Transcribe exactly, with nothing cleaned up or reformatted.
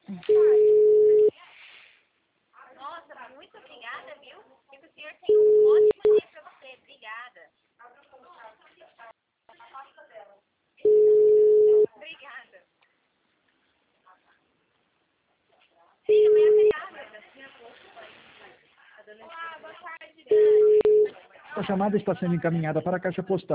Nossa, muito obrigada, viu? E que o senhor tenha um ótimo dia para você. Obrigada. Obrigada. Sim, amanhã é feriado. Olá, boa tarde. A chamada está sendo encaminhada para a caixa postal.